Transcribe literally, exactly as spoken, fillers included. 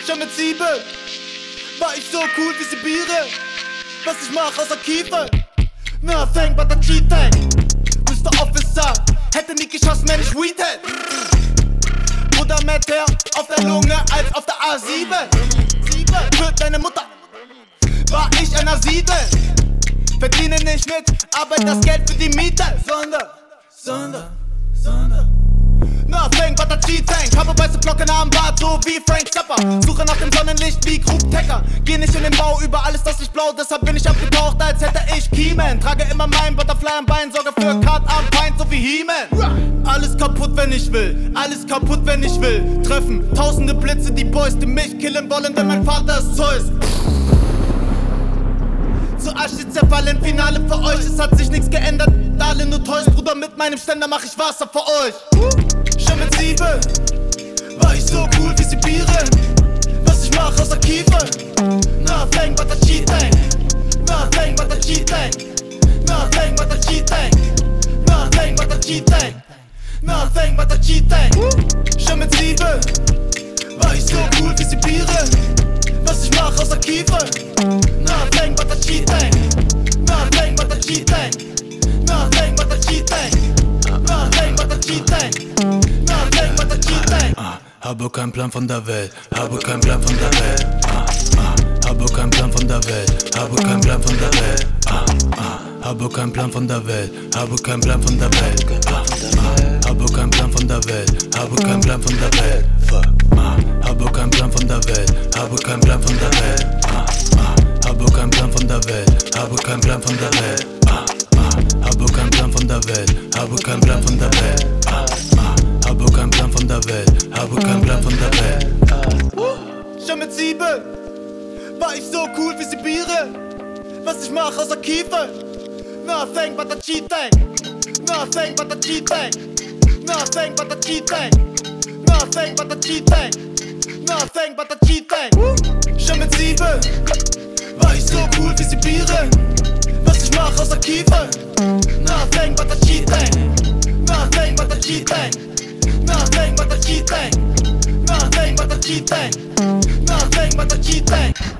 Schon mit sieben war ich so cool wie Sibire. Was ich mach außer Kiefer, nothing but a cheating. Mister Officer, hätte nie geschossen, wenn ich Weed hätte. Bruder, mehr Teer auf der Lunge als auf der A sieben. Für deine Mutter war ich ein A sieben. Verdiene nicht mit Arbeit das Geld für die Miete, sondern, sondern, sondern nothing but a cheating. Habe weiße Flocken am Bart, so wie Frank Zappa. Suche nach dem Sonnenlicht wie Krug Tecker. Geh nicht in den Bau, überall ist das Licht blau. Deshalb bin ich abgetaucht, als hätte ich Kiemen. Trage immer mein Butterfly am Bein, sorge für Cut am Feind, so wie He-Man. Alles kaputt, wenn ich will, alles kaputt, wenn ich will. Treffen tausende Blitze, die Boys, die mich killen wollen, denn mein Vater ist Zeus. Zu Asche zerfallen, Finale für euch. Es hat sich nichts geändert, alle nur täuscht. Bruder, mit meinem Ständer mach ich Wasser für euch. Schon mit sieben war ich so cool wie Sibire. Was ich mach außer Kiefer, nothing but a cheating. Nothing but a cheating. Nothing but a cheating. Nothing but a cheating. Nothing but a cheating. Schon mit sieben war ich so cool wie Sibire. Was ich mach außer Kiefer, nothing but a cheating. Nothing but a cheating. Nothing but a cheating. Nothing but a cheating. Nothing but a cheating. Ah, habe keinen Plan von der Welt, habe keinen Plan von der Welt. Ah, ah, habe keinen Plan von der Welt, habe keinen Plan von der Welt. Ah, ah, habe keinen Plan von der Welt, habe keinen Plan von der Welt. Ah, ah, habe keinen Plan von der Welt, habe keinen Plan von der Welt. Ah, habe keinen Plan von der Welt, habe keinen Plan von der Welt. Ah, ah, habe keinen Plan von der Welt, habe keinen Plan von der Welt. Ah, ah, habe keinen Plan von der Welt, habe keinen Plan von der Welt. Ah, ah, habe keinen Plan von der Welt, habe keinen Plan von der Welt. Schon mit sieben war ich so cool wie Sibire. Was ich mach außer Kiefer, nothing but a cheating. Nothing but a cheating. Nothing but a cheating. Nothing but a cheating. Nothing but a cheating. Schon mit sieben war ich so cool wie Sibire. Was ich mach außer Kiefer, nothing but a cheating. Nothing but a cheating. Nothing but a cheating. Nothing but a cheating. Nothing but a cheating.